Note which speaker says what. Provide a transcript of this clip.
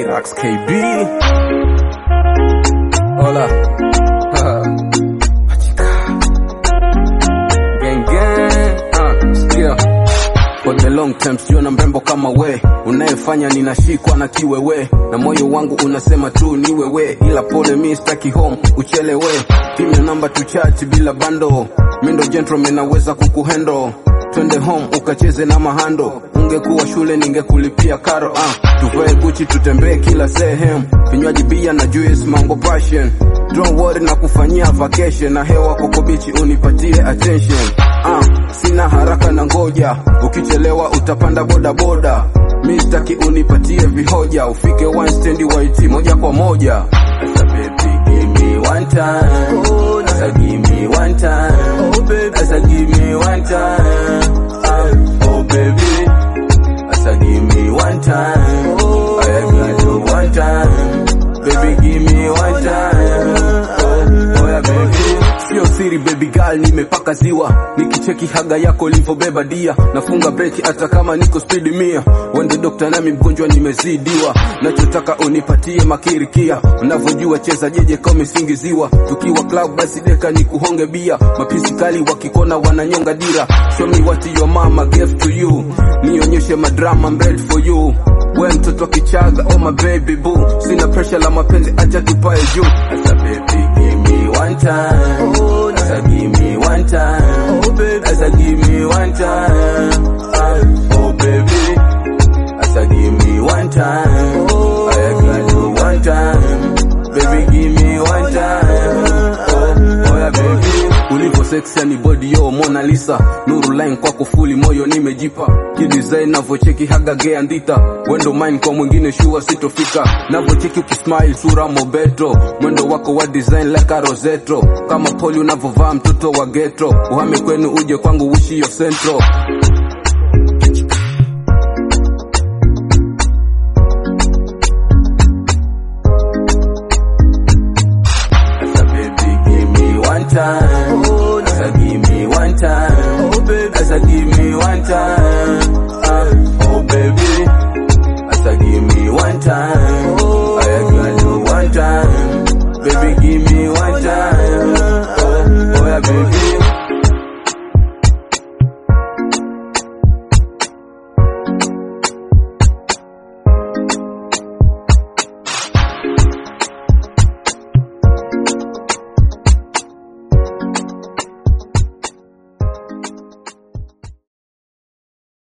Speaker 1: Rax KB. Hola. Gang gang. Sikia. For the long time siona mrembo kama we, unayefanya ninashikwa na kiwewe, na moyo wangu unasema tu ni wewe, ila pole mi staki home uchelewe. Give me number to chat bila bando, mindo gentleman naweza kukuhandle. Twende home ukacheze na mahando, ungekuwa shule ningekulipia karo. Tuvae Gucci tutembee kila sehemu, vinywaji bia na juice mango passion. Don't worry na kufanyia vacation, na hewa koko bichi unipatie attention. Sina haraka na ngoja, ukichelewa utapanda boda boda. Mistaki unipatie vihoja, ufike one stand waiti moja kwa moja. Asa baby give me one time, asa give me one time, oh baby, asa give me one time, oh baby, asa give me one time, oh I give you one time, baby give me one time, oh yeah baby. Sio siri baby girl, nimepaka ziwa, nikicheki haga yako livobeba dia, nafunga breki hata kama niko speed 100. Wende dokta nami mgonjwa nimezidiwa, nachotaka unipatie makirikia, unavyojua cheza jeje kama umesingiziwa. Tukiwa club basi deka nikuhonge bia, mapisi kali wakikona wananyonga dira. Show me what your mama gave to you, nionyeshe madrama, I'm ready for you. We mtoto kichaga, oh my baby boo, sina pressure la mapenzi acha tupae juu. Asa baby give me one time, oh asa give me one time, oh baby, asa give me one time, oh baby, asa give me one time, oh I give you one time, baby give me one time, oh yeah baby. Ulivo sexy ni body yo Mona Lisa, nuru line kwa kufuli moyo nimejipa, kidesign navocheki haga gea ndita, wendo mine kwa mwingine shua sitofika, navocheki ukismile sura mobeto, mwendo wako wa design like a rosetto, kama poli unavovaa mtoto wa ghetto, uhame kwenu uje kwangu wishi yo centro. Asa baby give me one time,